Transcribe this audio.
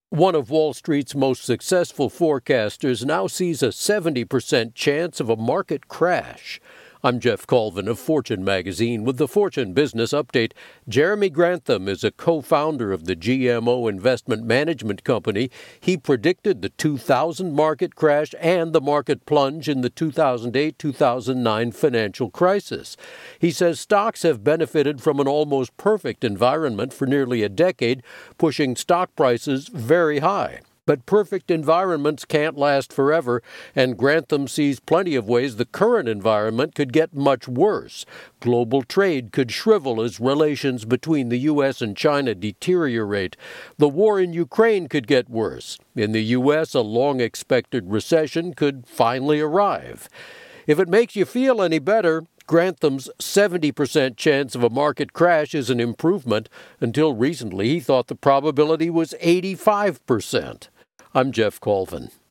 One of Wall Street's most successful forecasters now sees a 70% chance of a market crash. I'm Jeff Colvin of Fortune Magazine with the Fortune Business Update. Jeremy Grantham is a co-founder of the GMO Investment Management Company. He predicted the 2000 market crash and the market plunge in the 2008-2009 financial crisis. He says stocks have benefited from an almost perfect environment for nearly a decade, pushing stock prices very high. But perfect environments can't last forever, and Grantham sees plenty of ways the current environment could get much worse. Global trade could shrivel as relations between the U.S. and China deteriorate. The war in Ukraine could get worse. In the U.S., a long-expected recession could finally arrive. If it makes you feel any better, Grantham's 70% chance of a market crash is an improvement. Until recently, he thought the probability was 85%. I'm Jeff Colvin.